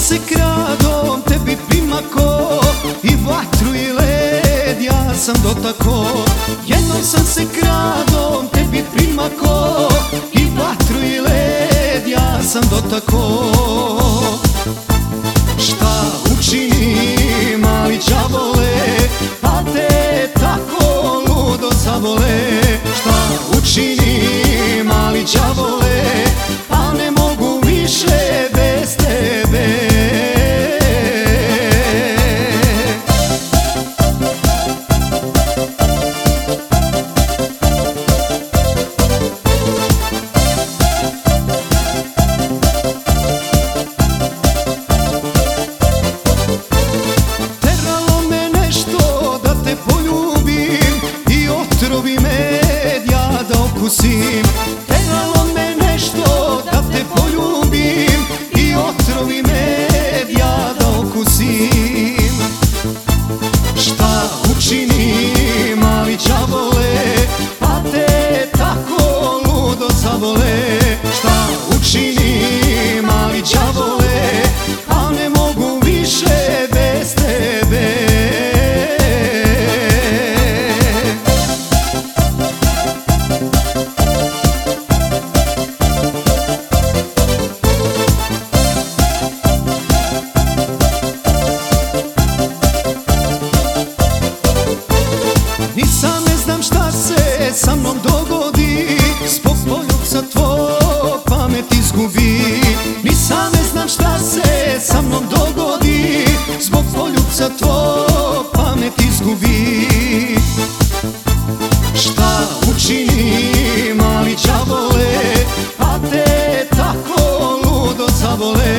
se kradom tebi primako, i vatru i led ja sam dotako. Jednom sam se kradom tebi primako, i vatru i led ja sam dotako. Šta učini mali đavole, pa te tako ludo zavole? Šta učini mali đavole, pa ne mogu više bez tebe? Teralo me nešto da te poljubim, i otrovi med ja da okusim. Teralo me nešto da te poljubim, i otrovi med ja da okusim. Šta učini mali đavole, pa te tako ludo zavole? Šta učini mali đavole, a ne mogu više bez tebe? Nisam ne znam šta se sa mnom dogodi, zbog poljubca tvoj pamet izgubi. Nisam ne znam šta se sa mnom dogodi, zbog poljubca tvoj pamet izgubi. Šta učini mali đavole, pa te tako ludo zavole?